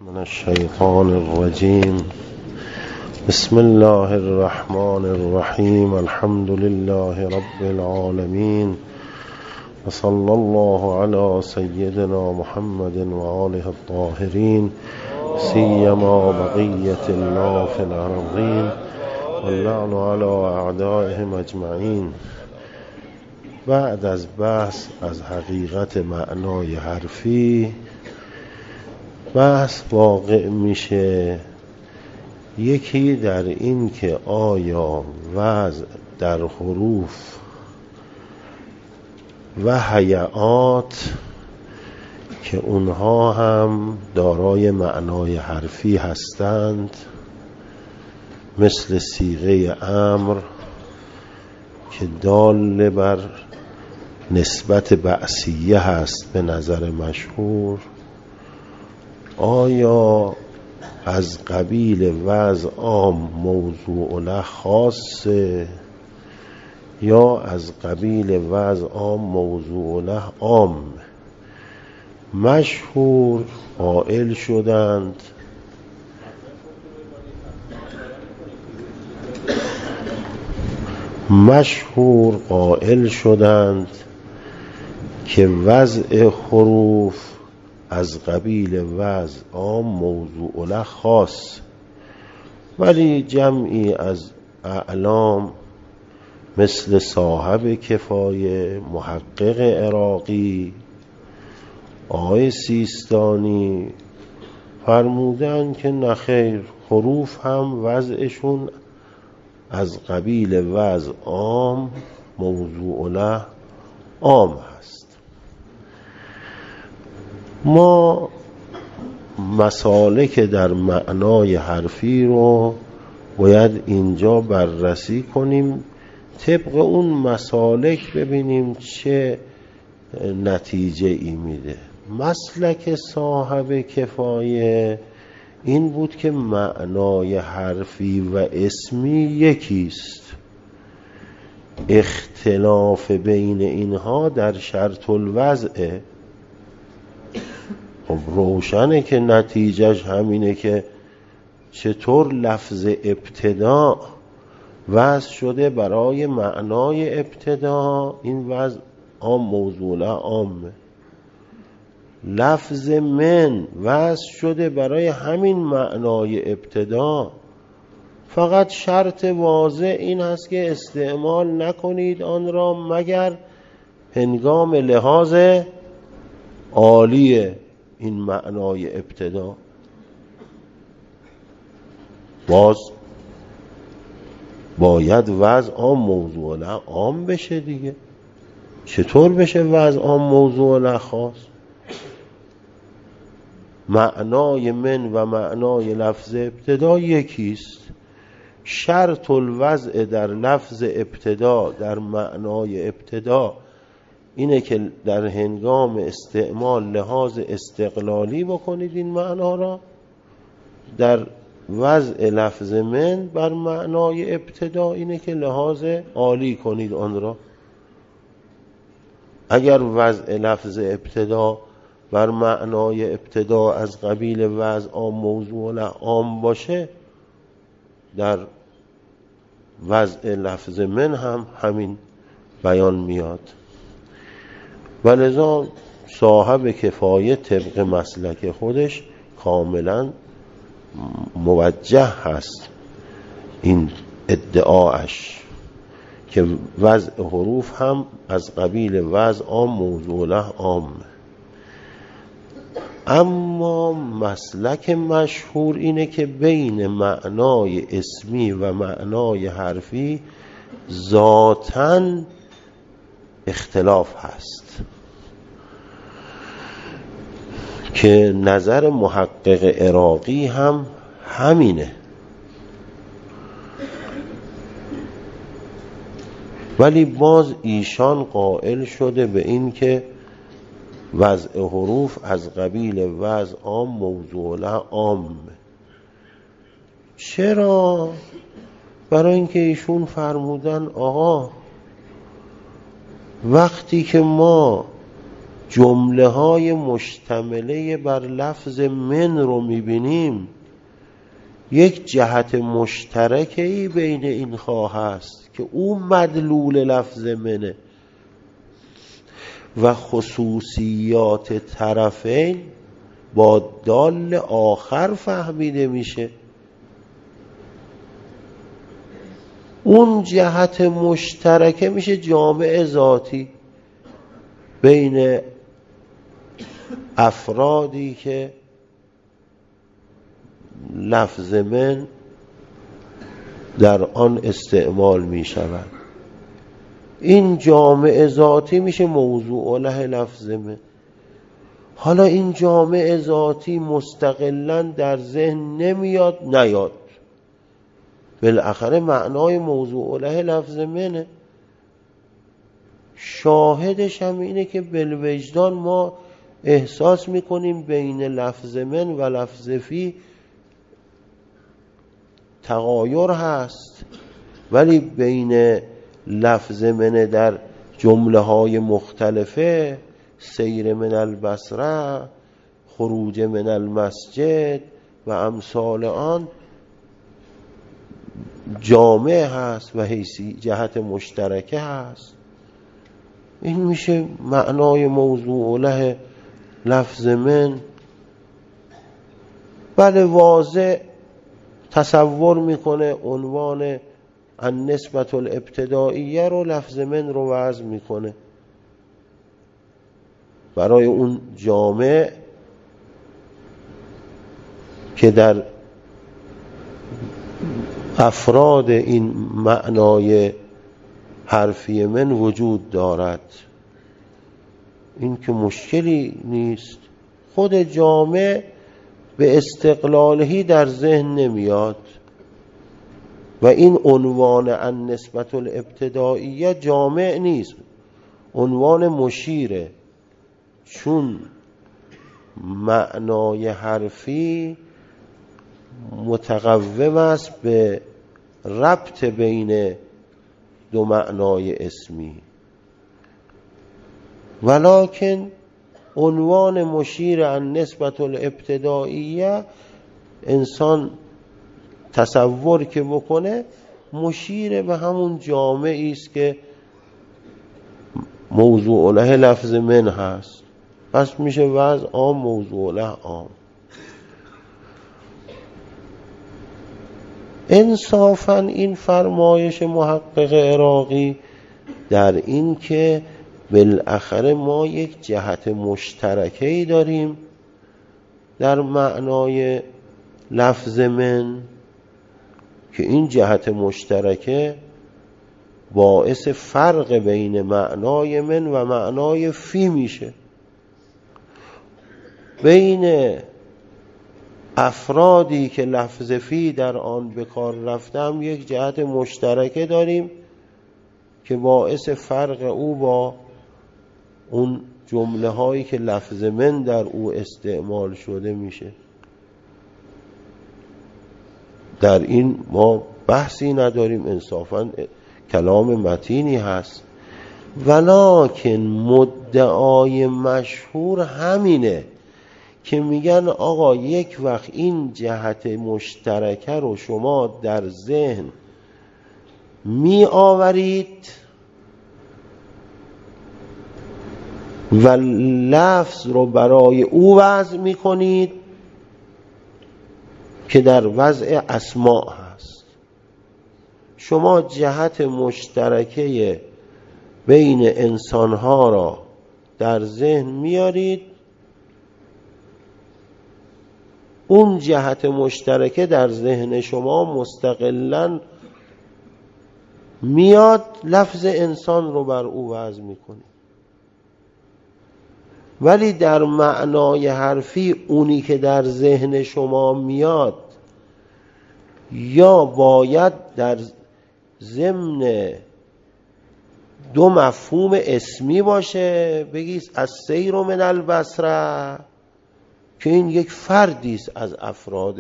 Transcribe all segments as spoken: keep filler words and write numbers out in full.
من الشیطان الرجیم. بسم الله الرحمن الرحیم. الحمد لله رب العالمین و صلی الله علی سیدنا محمد و آله الطاهرین سیما بقیة الله فی الارضین و اللعن علی اعدائهم اجمعین. بعد از بحث از حقیقت معنای حرفی، بحث واقع میشه یکی در این که آیا وضع در حروف و هیئات که اونها هم دارای معنای حرفی هستند، مثل صیغه امر که دال بر نسبت بعثیه هست به نظر مشهور، آیا از قبیل وضع عام موضوع له خاصه یا از قبیل وضع عام موضوع له عام؟ مشهور قائل شدند مشهور قائل شدند که وضع حروف از قبیل وضع عام موضوع له خاص، ولی جمعی از اعلام مثل صاحب کفایه، محقق عراقی، آقای سیستانی فرمودن که نخیر، حروف هم وضعشون از قبیل وضع عام موضوع له عام هست. ما مسالک در معنای حرفی رو باید اینجا بررسی کنیم، طبق اون مسالک ببینیم چه نتیجه ای میده. مسلک صاحب کفایه این بود که معنای حرفی و اسمی یکیست، اختلاف بین اینها در شرط الوضعه. خب روشنه که نتیجهش همینه که چطور لفظ ابتدا وضع شده برای معنای ابتدا، این وضع عام موضوع له عامه. لفظ من وضع شده برای همین معنای ابتدا، فقط شرط واضح این هست که استعمال نکنید آن را مگر هنگام لحاظ عالیه. این معنای ابتدا باز باید وضع عام موضوع له عام بشه دیگه. چطور بشه وضع عام موضوع له خاص؟ معنای من و معنای لفظ ابتدا یکیست. شرط الوضع در لفظ ابتدا، در معنای ابتدا، اینه که در هنگام استعمال لحاظ استقلالی بکنید این معنا را. در وضع لفظ من بر معنای ابتدا اینه که لحاظ عالی کنید آن را. اگر وضع لفظ ابتدا بر معنای ابتدا از قبیل وضع عام موضوع له عام باشه، در وضع لفظ من هم همین بیان میاد. ولذا صاحب کفایه طبق مسلک خودش کاملا موجه هست این ادعاش که وضع حروف هم از قبیل وضع عام موضوع له عام. اما مسلک مشهور اینه که بین معنای اسمی و معنای حرفی ذاتاً اختلاف هست، که نظر محقق عراقی هم همینه. ولی باز ایشان قائل شده به این که وضع حروف از قبیل وضع عام موضوع له عام. چرا؟ برای اینکه ایشون فرمودن آقا وقتی که ما جمله های مشتمله بر لفظ من رو میبینیم، یک جهت مشترکی بین این خواه هست که او مدلول لفظ منه و خصوصیات طرفین با دال آخر فهمیده میشه. اون جهت مشترکه میشه جامع ذاتی بین افرادی که لفظ من در آن استعمال می شود. این جامع ذاتی میشه موضوع له لفظ من. حالا این جامع ذاتی مستقلاً در ذهن نمیاد نیاد، بالاخره معنای موضوع له لفظ منه. شاهدش هم اینه که بالوجدان ما احساس میکنیم بین لفظ من و لفظ فی تغایر هست، ولی بین لفظ من در جمله های مختلفه، سیر من البصره، خروج من المسجد و امثال آن، جامع هست و حیثی جهت مشترکه هست. این میشه معنای موضوع له لفظ من. بله واضح تصور میکنه عنوان النسبة الابتدائیه رو لفظ من رو وضع میکنه برای اون جامع که در افراد این معنای حرفی من وجود دارد. این که مشکلی نیست. خود جامع به استقلالهی در ذهن نمیاد و این عنوان النسبة الابتدائیه جامع نیست، عنوان مشیره، چون معنای حرفی متقوم است به ربط بین دو معنای اسمی، ولکن عنوان مشیر النسبة الابتدائیه انسان تصور که بکنه مشیر به همون جامعی است که موضوع له لفظ من هست، پس میشه وضع عام موضوع له عام. انصافاً این فرمایش محقق عراقی در این که بالاخره ما یک جهت مشترکی داریم در معنای لفظ من که این جهت مشترکه باعث فرق بین معنای من و معنای فی میشه. بین افرادی که لفظ فی در آن به کار رفتم یک جهت مشترکه داریم که باعث فرق او با اون جمله هایی که لفظ من در او استعمال شده میشه. در این ما بحثی نداریم، انصافاً کلام متینی هست، ولکن مدعای مشهور همینه که میگن آقا یک وقت این جهت مشترکه رو شما در ذهن می آورید و لفظ رو برای او وضع می کنید که در وضع اسماء هست. شما جهت مشترکه بین انسانها را در ذهن میارید، اون جهت مشترکه در ذهن شما مستقلاً میاد لفظ انسان رو بر او وضع میکنید، ولی در معنای حرفی اونی که در ذهن شما میاد یا باید در ضمن دو مفهوم اسمی باشه، بگید السیر من البصره که این یک فردی است از افراد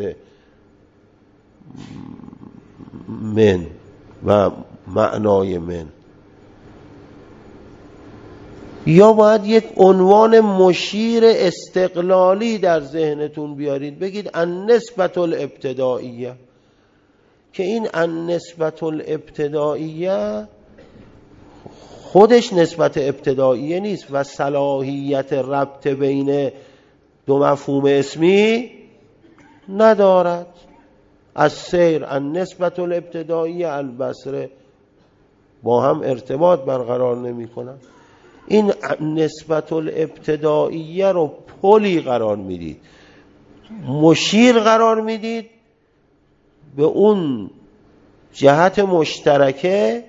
من و معنای من، یا باید یک عنوان مشیر استقلالی در ذهنتون بیارید، بگید النسبة الابتدائیه، که این النسبة الابتدائیه خودش نسبت ابتدائیه نیست و صلاحیت ربط بین دو مفهوم اسمی ندارد. السیر النسبة الابتدائیه، البصره با هم ارتباط برقرار نمی کنن. این نسبت الابتدائیه رو پلی قرار میدید، مشیر قرار میدید به اون جهت مشترکه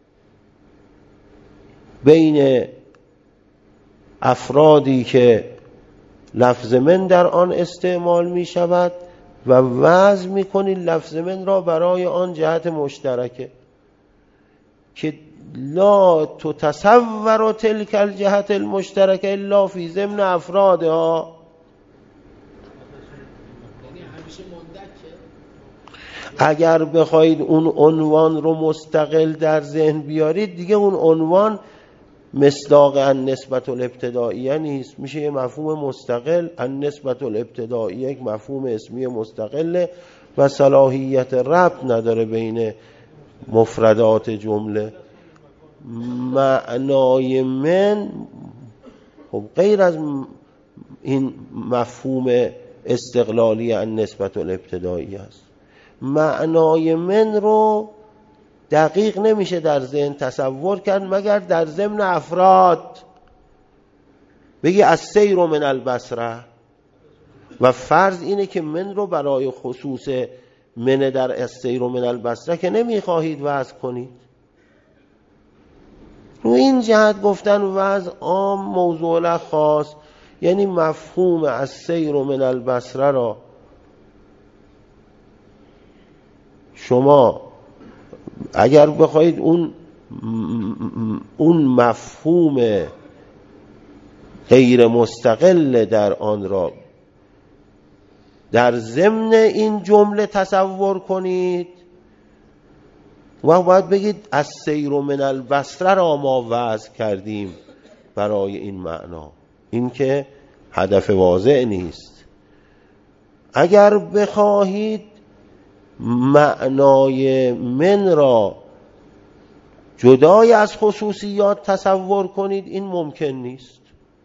بین افرادی که لفظ من در آن استعمال می شود و وضع می کنید لفظ من را برای آن جهت مشترکه که لا تتصور تلك الجهت المشترکه الا فی ضمن افرادها. اگر بخواید اون عنوان رو مستقل در ذهن بیارید، دیگه اون عنوان مصداق النسبة الابتدائیه نیست، میشه یه مفهوم مستقل. النسبة الابتدائیه یک مفهوم اسمی مستقله و صلاحیت ربط نداره بین مفردات جمله. معنای من خب غیر از این مفهوم استقلالی النسبة الابتدائیه است. معنای من رو دقیق نمیشه در ذهن تصور کرد مگر در ضمن افراد. بگی السیر من البصره و فرض اینه که من رو برای خصوص من در السیر من البصره که نمیخواهید وضع کنید. رو این جهت گفتن وضع عام موضوع له خاص، یعنی مفهوم السیر من البصره را شما اگر بخواید اون اون مفهوم غیر مستقل در آن را در ضمن این جمله تصور کنید و باید بگید السیر من البصره را ما وضع کردیم برای این معنا. این که هدف واضح نیست. اگر بخواهید معنای من را جدای از خصوصیات تصور کنید، این ممکن نیست،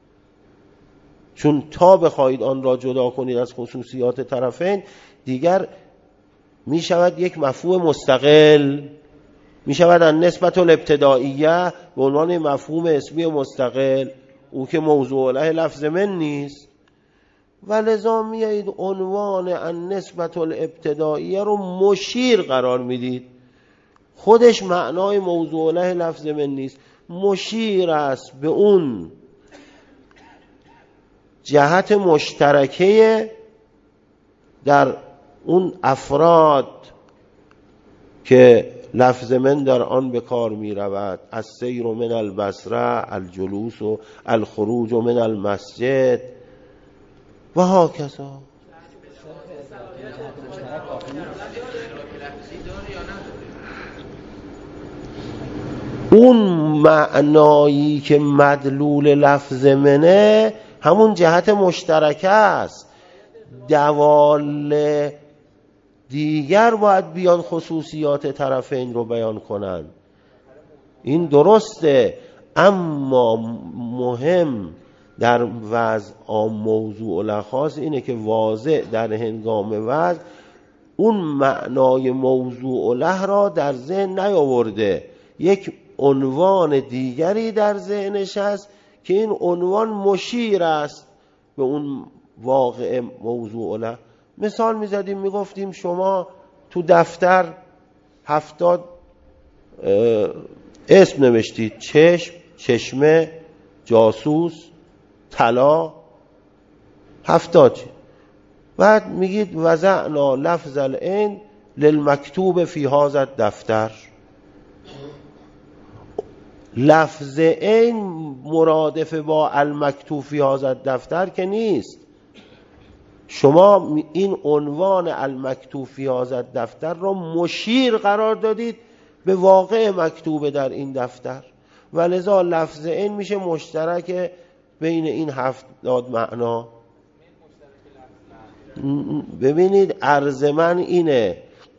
چون تا بخواهید آن را جدا کنید از خصوصیات طرفین دیگر می شود یک مفهوم مستقل، می شود النسبة الابتدائیه به عنوان مفهوم اسمی مستقل، او که موضوع له لفظ من نیست. و لذا میایید عنوان النسبة الابتدائیه رو مشیر قرار میدید. خودش معنای موضوع له لفظ من نیست، مشیر است به اون جهت مشترکه در اون افراد که لفظ من در آن به کار می رود. السیر من البصره، الجلوس و الخروج من المسجد و هاکذا. اون معنایی که مدلول لفظ منه همون جهت مشترکه است. دوال دیگر باید بیان خصوصیات طرفین رو بیان کنن. این درسته، اما مهم در وضع عام موضوع له خاص اینه که واضح در هنگام وضع اون معنای موضوع له را در ذهن نیاورده، یک عنوان دیگری در ذهنش هست که این عنوان مشیر است به اون واقع موضوع له. مثال میزدیم میگفتیم شما تو دفتر هفتاد اسم نوشتید: چشم، چشمه، جاسوس، طلا، هفتاد. بعد میگید وضعنا لفظ العین للمکتوب فی هذا الدفتر. لفظ عین مرادف با المکتوب فی هذا الدفتر که نیست. شما این عنوان المکتوب فی هذا الدفتر را مشیر قرار دادید به واقع مکتوب در این دفتر. و لذا لفظ این میشه مشترک بین این هفتاد معنا. ببینید عرض من اینه،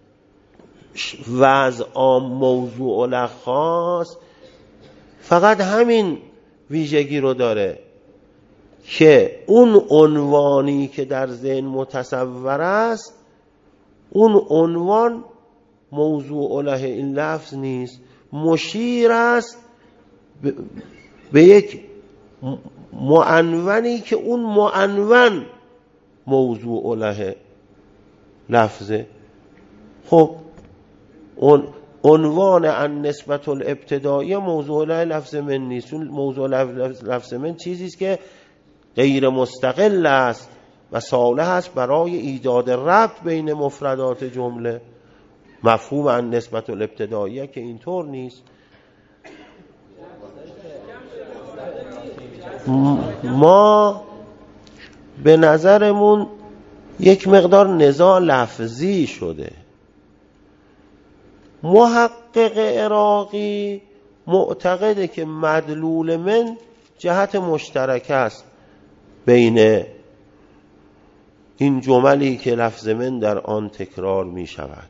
وضع عام موضوع له خاص فقط همین ویژگی رو داره که اون عنوانی که در ذهن متصور است، اون عنوان موضوع له این لفظ نیست، مشیر است به یک معنونی که اون معنون موضوع له لفظه. خب اون عنوان ان نسبت الابتدایی موضوع له لفظ من نیست. موضوع لفظ من چیزی است که غیر مستقل است و صالح است برای ایجاد ربط بین مفردات جمله. مفهوم ان نسبت الابتدایی که اینطور نیست. ما به نظرمون یک مقدار نزاع لفظی شده. محقق عراقی معتقده که مدلول من جهت مشترک است بین این جملی که لفظ من در آن تکرار می شود.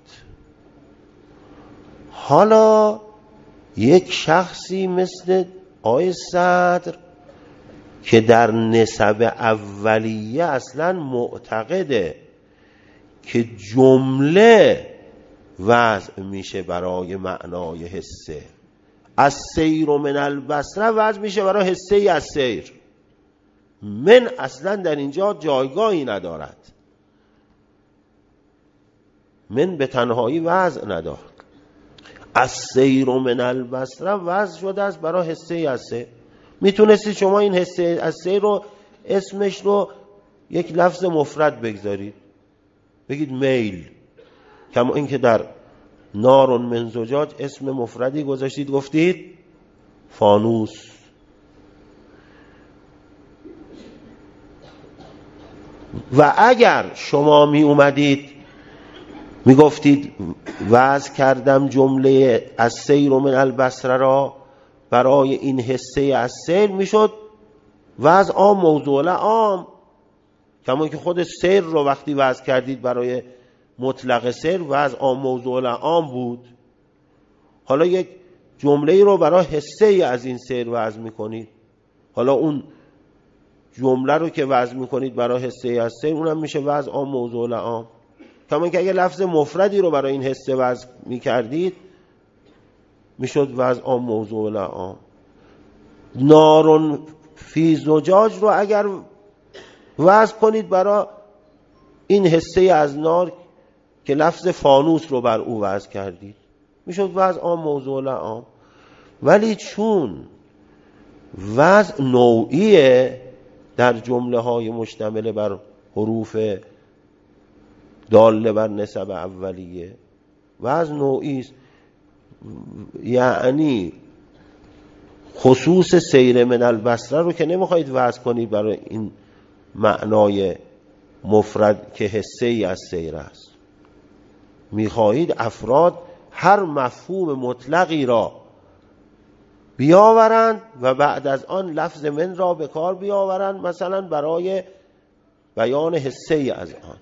حالا یک شخصی مثل آقای صدر که در نسب اولیه اصلا معتقده که جمله وضع میشه برای معنای حسه، از سیر و من البصره وضع میشه برای حسه ای از سیر. من اصلا در اینجا جایگاهی ندارد، من به تنهایی وضع ندارد. از سیر و من البصره وضع شده است برای حسه ای از سیر. میتونستید شما این حسه از سیر رو اسمش رو یک لفظ مفرد بگذارید، بگید میل، کما اینکه در نار من زجاج اسم مفردی گذاشتید گفتید فانوس. و اگر شما می اومدید می گفتید وضع کردم جمله از سیر و من البصره را برای این حسه از سیر، میشد وضع عام موضوع له عام، کما که خود سیر رو وقتی وضع کردید برای مطلق سیر وضع عام موضوع له عام بود. حالا یک جمله رو برای حسه ای از این سیر وضع میکنید، حالا اون جمله رو که وضع میکنید برای حسه ای از سیر اونم میشه وضع عام موضوع له عام. کما که اگه لفظ مفردی رو برای این حسه وضع میکردید میشد وضع عام موضوع له عام. نارون فی زجاج رو اگر وضع کنید برای این حسه از نار که لفظ فانوس رو بر او وضع کردید میشد وضع عام موضوع له عام. ولی چون وضع نوعیه در جمله های مشتمل بر حروف داله بر نسب اولیه، وضع نوعی است، یعنی خصوص سیر من البصره رو که نمیخواید وضع کنید برای این معنای مفرد که حسه ای از سیر است، میخواهید افراد هر مفهوم مطلقی را بیاورند و بعد از آن لفظ من را به کار بیاورند، مثلا برای بیان حسه ای از آن.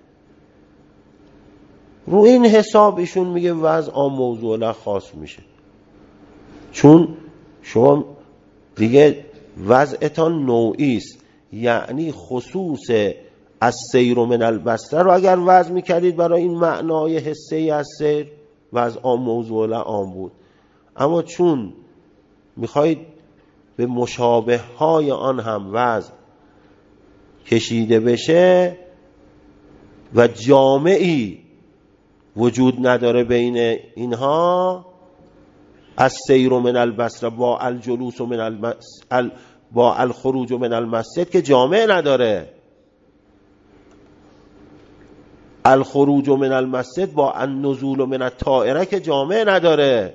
رو این حساب ایشون میگه وضع عام موضوع له خاص میشه، چون شما دیگه وضعتان نوعی است، یعنی خصوص از سیر و من البصره رو اگر وضع میکردید برای این معنای حسه ای از سیر وضع عام موضوع له عام بود. اما چون میخواید به مشابه های آن هم وضع کشیده بشه و جامعی وجود نداره بین اینها، از سیر من البصره با الجلوس من المسجد با الخروج من المسجد که جامع نداره، الخروج من المسجد با النزول من الطائره که جامع نداره،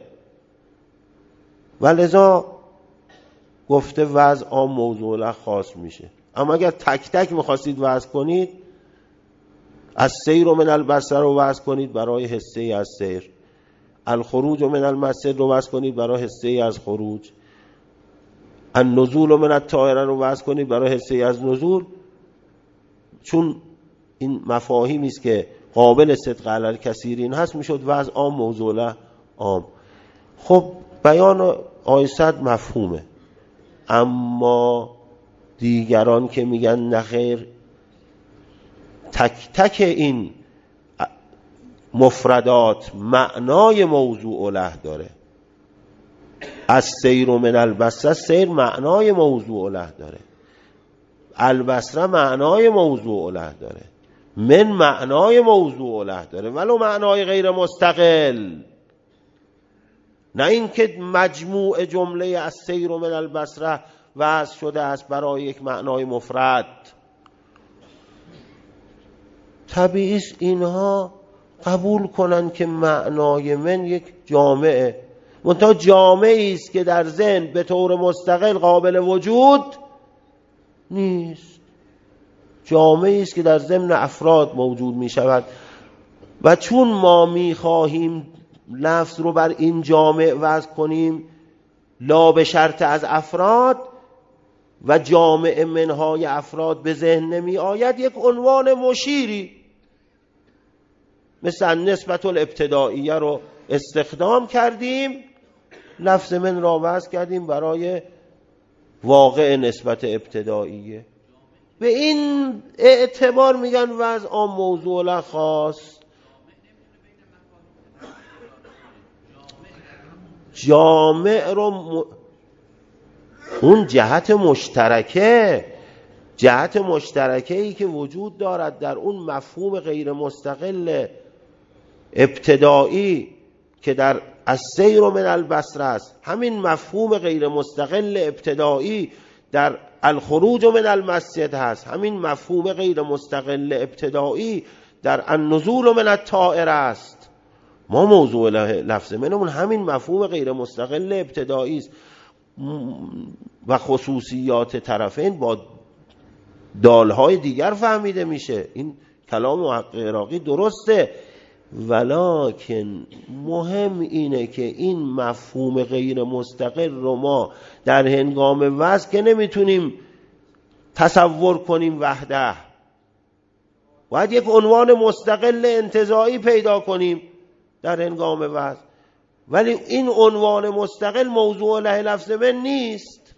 ولذا گفته وضع عام موضوع له خاص میشه. اما اگر تک تک میخواستید وضع کنید، از سیر من البصره رو وضع کنید برای حسه ای از سیر، الخروج من المسجد رو وضع کنید برای حسه ای از خروج، النزول من الطائره رو وضع کنید برای حصه از نزول، چون این مفاهیمی است که قابل صدق علی الکثیرین هست، میشد وضع عام موضوع عام. خب بیان آیه صد مفهومه، اما دیگران که میگن نخیر، تک تک این مفردات معنای موضوع له داره. از سیر و من البصره، سیر معنای موضوع له داره، البصره معنای موضوع له داره، من معنای موضوع له داره، ولو معنای غیر مستقل. نه اینکه مجموع جمله از سیر و من البصره وضع شده است برای یک معنای مفرد. طبیعی است اینها قبول کنن که معنای من یک جامعه، منتها جامعی است که در ذهن به طور مستقل قابل وجود نیست، جامعی است که در ضمن افراد موجود می شود. و چون ما می خواهیم لفظ رو بر این جامع وضع کنیم، لا به شرط از افراد، و جامع منهای افراد به ذهن نمی آید، یک عنوان مشیری مثل نسبت الابتدائیه رو استخدام کردیم، لفظ من را وضع کردیم برای واقع نسبت ابتدائیه. به این اعتبار میگن وضع عام موضوع له خاص. جامع رو م... اون جهت مشترکه، جهت مشترکه ای که وجود دارد در اون مفهوم غیر مستقل ابتدایی که در السیر من البصره است، همین مفهوم غیر مستقل ابتدایی در الخروج من المسجد هست، همین مفهوم غیر مستقل ابتدایی در النزول من الطائره است. ما موضوع لفظ منمون همین مفهوم غیر مستقل ابتدایی است و خصوصیات طرفین با دالهای دیگر فهمیده میشه. این کلام محقق عراقی درسته، ولکن مهم اینه که این مفهوم غیر مستقل رو ما در هنگام وضع که نمیتونیم تصور کنیم وحده، باید یک عنوان مستقل انتزاعی پیدا کنیم در هنگام وضع، ولی این عنوان مستقل موضوع له لفظ من نیست.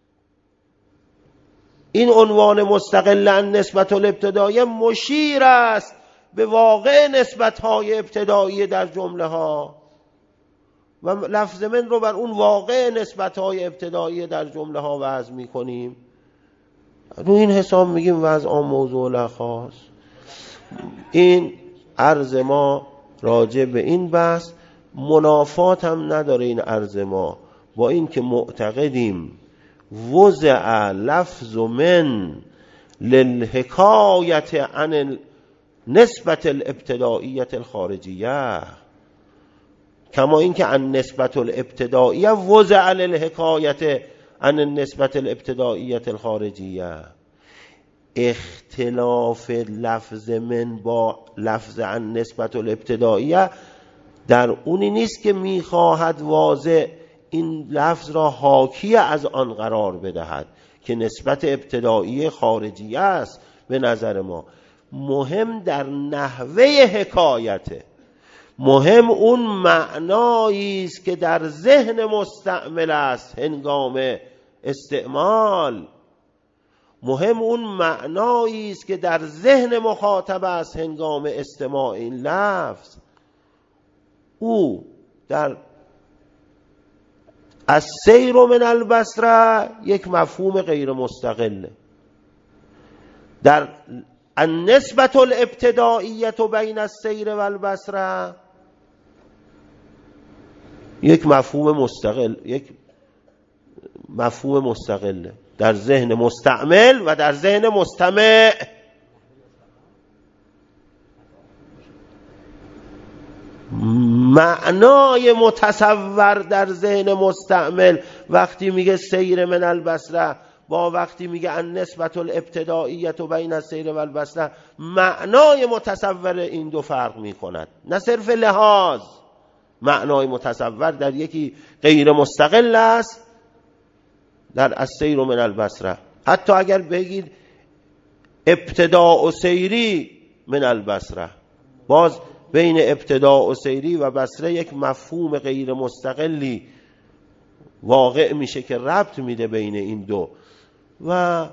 این عنوان مستقل ان نسبت الابتدائیه مشیر است به واقع نسبت‌های ابتدایی در جمله ها، و لفظ من رو بر اون واقع نسبت‌های ابتدایی در جمله ها وضع می‌کنیم. رو این حساب میگیم وضع عام موضوع له خاص. این عرض ما راجع به این بحث منافات هم نداره. این عرض ما با این که معتقدیم وضع لفظ من للحکایت عن نسبت الابتدائیت الخارجیه، کما این که عن نسبت الابتدائیه وضع للحکایت عن نسبت الابتدائیت الخارجیه. اختلاف لفظ من با لفظ عن نسبت الابتدائیه در اونی نیست که میخواهد واضح این لفظ را حاکی از آن قرار بدهد که نسبت ابتدایی خارجیه است. به نظر ما مهم در نحوه حکایته، مهم اون معنایی است که در ذهن مستعمل است هنگام استعمال، مهم اون معنایی است که در ذهن مخاطب است هنگام استماع این لفظ. او در السیر من البصره یک مفهوم غیر مستقله، در النسبت الابتدائیه بین السیر و البصره یک مفهوم مستقل، یک مفهوم مستقله در ذهن مستعمل و در ذهن مستمع. معنای متصور در ذهن مستعمل وقتی میگه سیر من البصره با وقتی میگه ان نسبت الابتدائیه بین السیر و البصره، معنای متصور این دو فرق میکند، نه صرف لحاظ. معنای متصور در یکی غیر مستقل است، در السیر من البصره. حتی اگر بگید ابتداء و سیری من البصره، باز بین ابتداء و سیری و بصره یک مفهوم غیر مستقلی واقع میشه که ربط میده بین این دو. و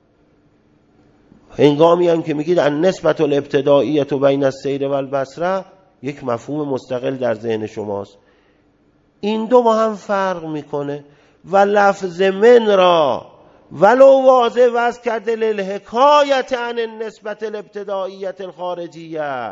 هنگامی هم که میگید النسبة الابتدائیة بین السیر و البصره، یک مفهوم مستقل در ذهن شماست. این دو با هم فرق میکنه. و لفظ من را ولو واضح وضع کرده للحکایت عن النسبة الابتدائیة الخارجیه،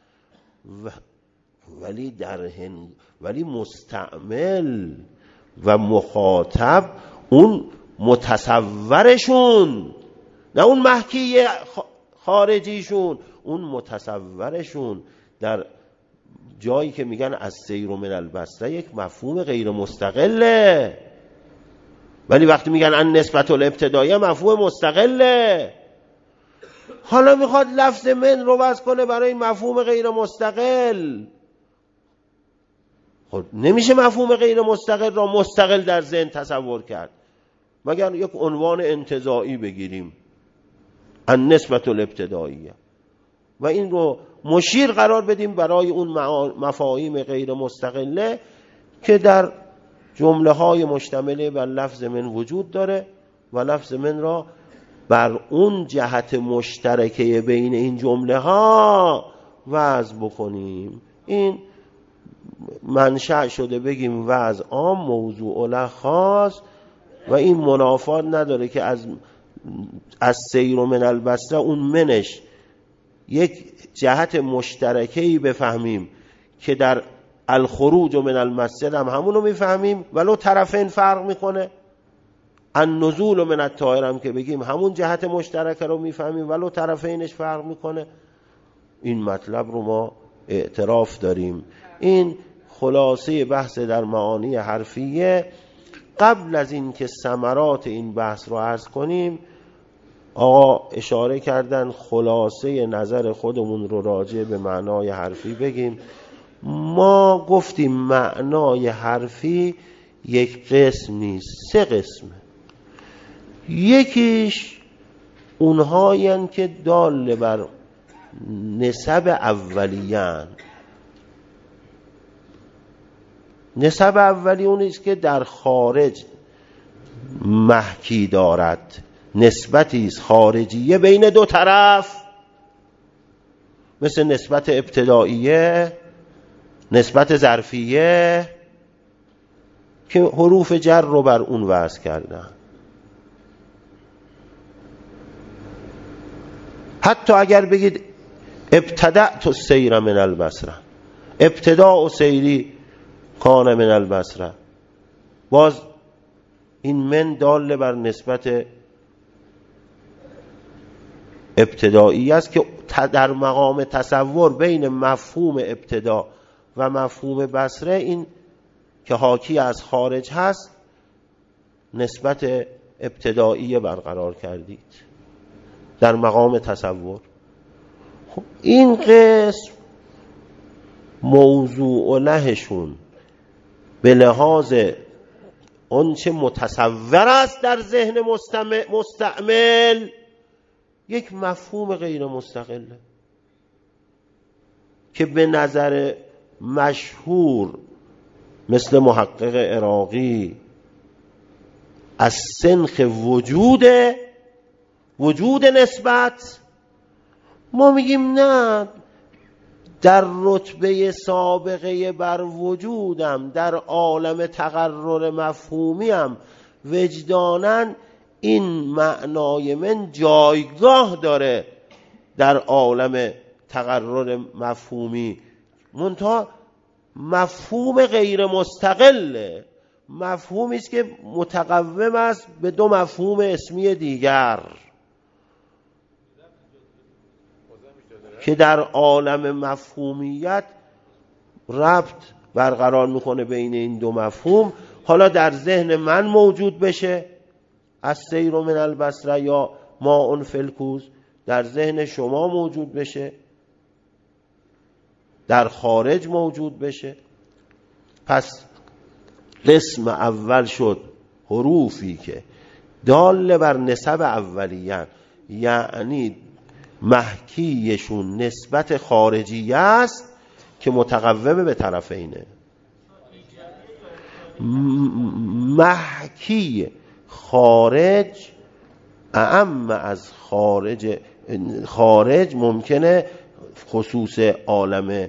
ولی در هن... ولی مستعمل و مخاطب اون متصورشون، نه اون محکی خارجیشون، اون متصورشون در جایی که میگن السیر من البصره یک مفهوم غیر مستقله، ولی وقتی میگن ان نسبت الابتدائیه مفهوم مستقله. حالا میخواد لفظ من رو وضع کنه برای مفهوم غیر مستقل. خب نمیشه مفهوم غیر مستقل را مستقل در ذهن تصور کرد، مگر یک عنوان انتزاعی بگیریم ان نسبت الابتدائیه و این رو مشیر قرار بدیم برای اون مفاهیم غیر مستقله که در جمله های مشتمله بر لفظ من وجود داره و لفظ من را بر اون جهت مشترکه بین این جمله ها وضع بکنیم. این منشأ شده بگیم وضع عام موضوع له خاص و این منافات نداره که از از سیر من البصره اون منش یک جهت مشترکه‌ای بفهمیم که در الخروج من المسجد هم همونو میفهمیم ولو طرفین فرق میکنه. النزول من الطائر هم که بگیم همون جهت مشترک رو میفهمیم ولو طرفینش فرق میکنه. این مطلب رو ما اعتراف داریم. این خلاصه بحث در معانی حرفیه. قبل از این که ثمرات این بحث رو عرض کنیم، آقا اشاره کردن خلاصه نظر خودمون رو راجع به معنای حرفی بگیم. ما گفتیم معنای حرفی یک قسم نیست، سه قسمه. یکیش اونهایین که دال بر نسب اولیان. نسب اولی اونیست که در خارج محکی دارد، نسبتی خارجیه بین دو طرف، مثل نسبت ابتدائیه، نسبت ظرفیه که حروف جر رو بر اون وضع کردن. حتی اگر بگید ابتدأت السیر من البصره، ابتداء و سیری کان من البصره، باز این من دال بر نسبت ابتدایی است که در مقام تصور بین مفهوم ابتدا و مفهوم بصره، این که حاکی از خارج هست، نسبت ابتدایی برقرار کردید در مقام تصور. خب این قسم موضوع لهشون به لحاظ اون چه متصور است در ذهن مستعمل یک مفهوم غیر مستقله که به نظر مشهور مثل محقق عراقی از سنخ وجود وجود نسبت، ما میگیم نه، در رتبه سابقه بر وجودم، در عالم تقرر مفهومیم وجداناً این معنای من جایگاه داره در عالم تقرر مفهومی، منتها مفهوم غیر مستقله، مفهومی است که متقوم است به دو مفهوم اسمی دیگر که در عالم مفهومیت ربط برقرار میکنه بین این دو مفهوم. حالا در ذهن من موجود بشه السیر من البصره یا ماء فی الکوز، در ذهن شما موجود بشه، در خارج موجود بشه. پس قسم اول شد حروفی که دال بر نسب اولیه، یعنی محکیشون نسبت خارجی است که متقوم به طرفینه. محکی خارج اعم از خارج، خارج ممکنه خصوص عالم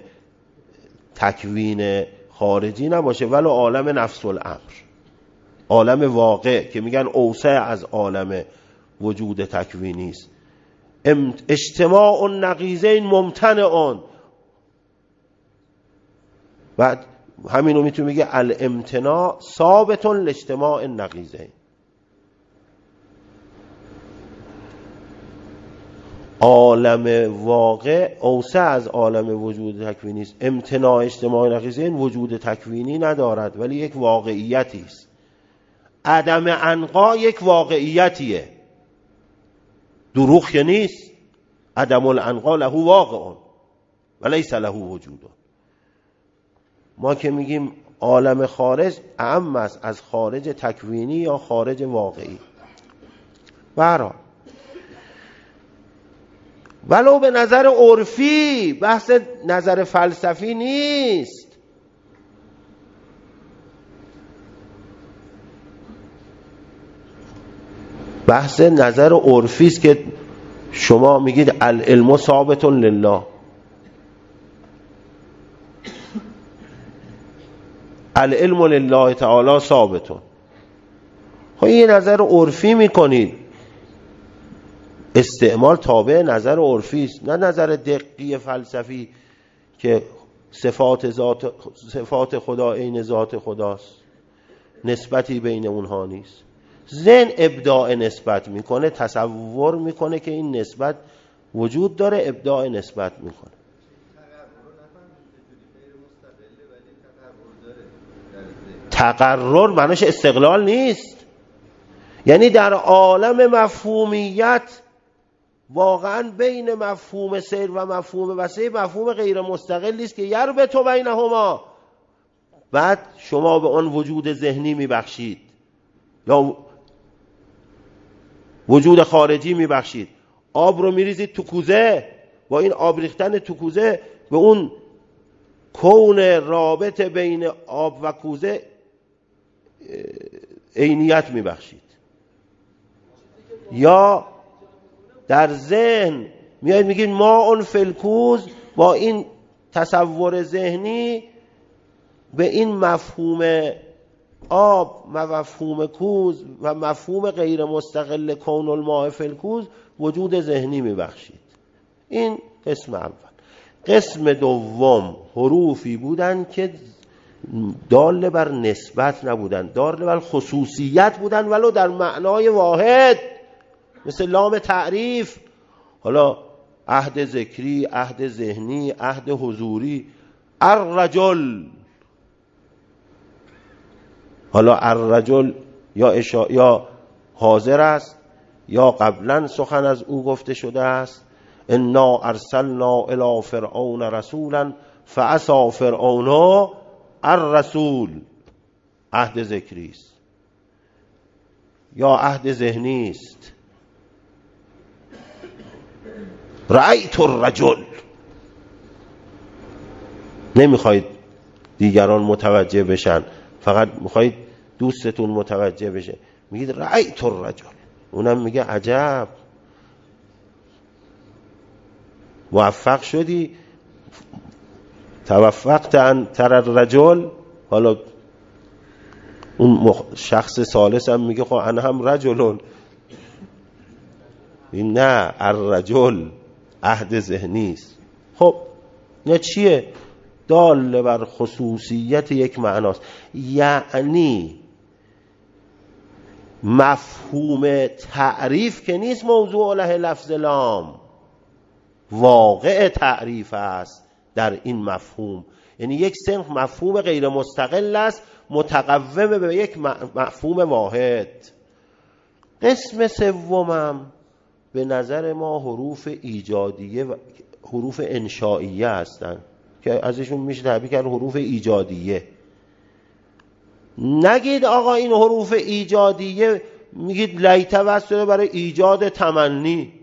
تکوین خارجی نباشه، ولی عالم نفس الامر، عالم واقع که میگن اوسع از عالم وجود تکوینی است. اجتماع النقیضین ممتنع. بعد همینو میتونه میگه الامتناع ثابت لاجتماع النقیضین. عالم واقع اوسع از عالم وجود تکوینی است. امتناع اجتماع نقیضین وجود تکوینی ندارد ولی یک واقعیتی است. عدم عنقا یک واقعیتیه، دروغ که نیست. عدم العنقا له واقع و لیس له وجود. ما که میگیم عالم خارج اعم است از خارج تکوینی یا خارج واقعی. برای ولو به نظر عرفی، بحث نظر فلسفی نیست. بحث نظر عرفی است که شما میگید العلم ثابت لله، العلم لله تعالی ثابت. خب یه نظر عرفی میکنید، استعمال تابع نظر عرفی است، نه نظر دقیق فلسفی که صفات ذات صفات خدا عین ذات خداست، نسبتی بین اونها نیست. ذهن ابداع نسبت میکنه، تصور میکنه که این نسبت وجود داره، ابداع نسبت میکنه. تقرر معنیش استقلال نیست، یعنی در عالم مفهومیت واقعا بین مفهوم سیر و مفهوم وسیع مفهوم غیر مستقلی است که یربط بینهما. بعد شما به آن وجود ذهنی میبخشید یا وجود خارجی میبخشید. آب رو میریزید تو کوزه، با این آب ریختن تو کوزه به اون کون رابط بین آب و کوزه عینیت میبخشید. یا در ذهن میاید میگید ما اون فلکوز، با این تصور ذهنی به این مفهوم آب و مفهوم کوز و مفهوم غیر مستقل کون الماء فلکوز وجود ذهنی میبخشید. این قسم اول. قسم دوم حروفی بودن که دال بر نسبت نبودن، دال بر خصوصیت بودن ولو در معنای واحد، مثل لام تعریف. حالا عهد ذکری، عهد ذهنی، عهد حضوری. الرجل، حالا الرجل یا اشا... یا حاضر است یا قبلا سخن از او گفته شده است. انا ارسلنا الی فرعون رسولا فعصی فرعون الرسول، عهد ذکری است یا عهد ذهنی است. رأیت الرجل، نمیخواید دیگران متوجه بشن، فقط میخواید دوستتون متوجه بشه، میگید رأیت الرجل، اونم میگه عجب موفق شدی، توفقت ان تر الرجل. حالا اون شخص ثالث هم میگه خب انا هم رجلون. این نه، الرجل عهد ذهنی است. خب نه چیه؟ دال بر خصوصیت یک معناست، یعنی مفهوم تعریف که نیست موضوع له لفظ لام، واقع تعریف است در این مفهوم. یعنی یک صنف مفهوم غیر مستقل است متقوم به یک مفهوم واحد. قسم سومم به نظر ما حروف ایجادیه و حروف انشائیه هستند که ازشون میشه تعبیر کرد حروف ایجادیه. نگید آقا این حروف ایجادیه میگید لیت وصل شده برای ایجاد تمنی.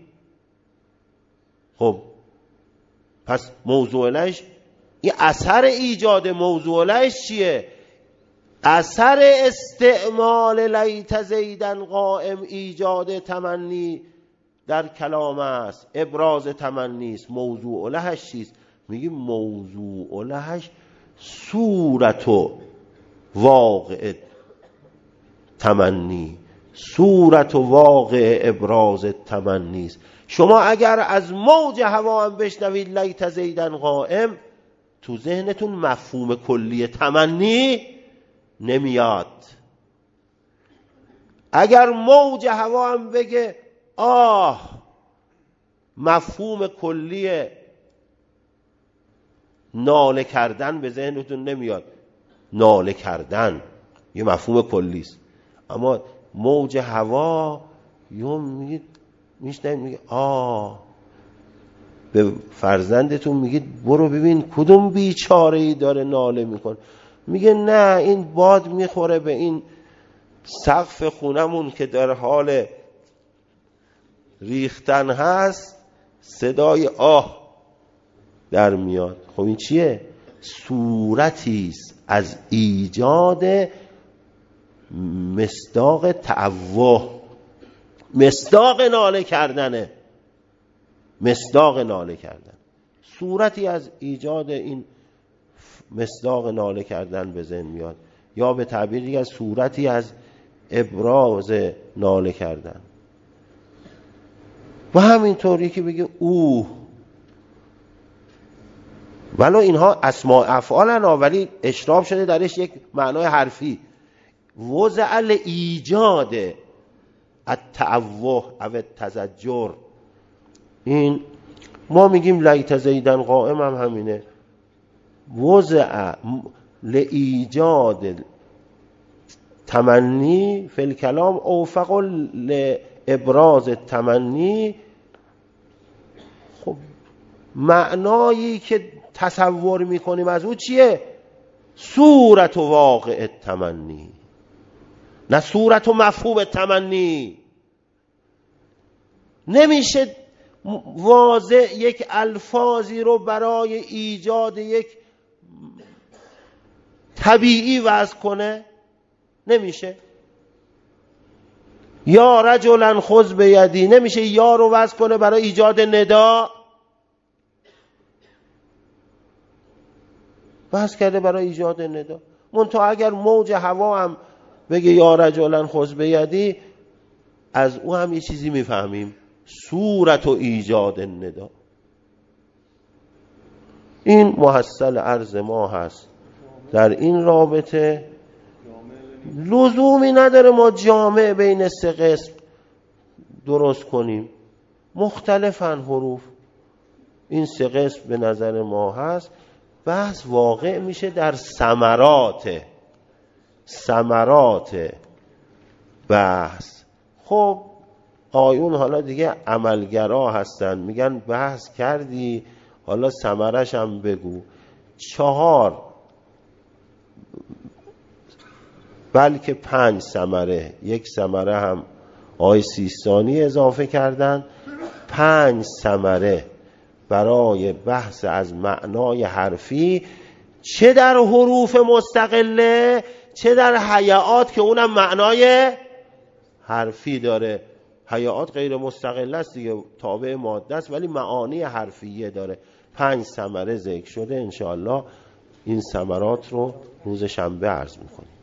خب پس موضوع لهش این اثر ایجاد موضوع لهش چیه؟ اثر استعمال لیت زیدن قائم ایجاد تمنی در کلام است، ابراز تمنی است. موضوع لهش چیست؟ میگیم موضوع لهش صورت و واقع تمنی، صورت و واقع ابراز تمنی است. شما اگر از موج هوا هم بشنوید لیت زیدن قائم، تو ذهنتون مفهوم کلی تمنی نمیاد. اگر موج هوا هم بگه آه، مفهوم کلی ناله کردن به ذهنتون نمیاد. ناله کردن یه مفهوم کلی است، اما موج هوا یوم میگید میشنید میگه آه. به فرزندتون میگید برو ببین کدوم بیچاره‌ای داره ناله میکنه، میگه نه این باد میخوره به این سقف خونمون که در حال ریختن هست، صدای آه در میاد. خب این چیه؟ صورتی است از ایجاد مصداق تعوه، مصداق ناله کردنه، مصداق ناله کردن، صورتی از ایجاد این مصداق ناله کردن به ذهن میاد، یا به تعبیر دیگر صورتی از ابراز ناله کردن. و همینطوری که بگه اوه، ولو اینها اسماء افعالن ولی اشراب شده درش یک معنای حرفی. وضع ایجاد التعوه او التزجر، این ما میگیم لیت زیدن قائم هم همینه. وضع لایجاد تمنی فی الکلام اوفق لابراز تمنی. خب معنایی که تصور میکنیم از او چیه؟ صورت و واقع تمنی، نه صورت و مفهوم تمنی. نمیشه واضح یک الفاظی رو برای ایجاد یک طبیعی وضع کنه، نمیشه. یا رجلا خذ بیدی، نمیشه یا رو وضع کنه برای ایجاد ندا، وضع کرده برای ایجاد ندا. منتها اگر موج هوا هم بگه یا رجلا خذ بیدی، از او هم یه چیزی میفهمیم، صورت و ایجاد ندا. این محصل عرض ما هست. در این رابطه لزومی نداره ما جامع بین سه قسم درست کنیم، مختلفن حروف. این سه قسم به نظر ما هست. بحث واقع میشه در ثمرات ثمرات بحث. خب آیون حالا دیگه عملگرا هستن، میگن بحث کردی حالا ثمرش هم بگو. چهار بلکه پنج ثمره، یک ثمره هم آی سیستانی اضافه کردن، پنج ثمره برای بحث از معنای حرفی، چه در حروف مستقله چه در هیئات که اونم معنای حرفی داره. هیئات غیر مستقله است دیگه، تابع ماده است، ولی معانی حرفیه داره. پنج ثمره ذکر شده. انشاءالله این ثمرات رو روز شنبه عرض میکنیم.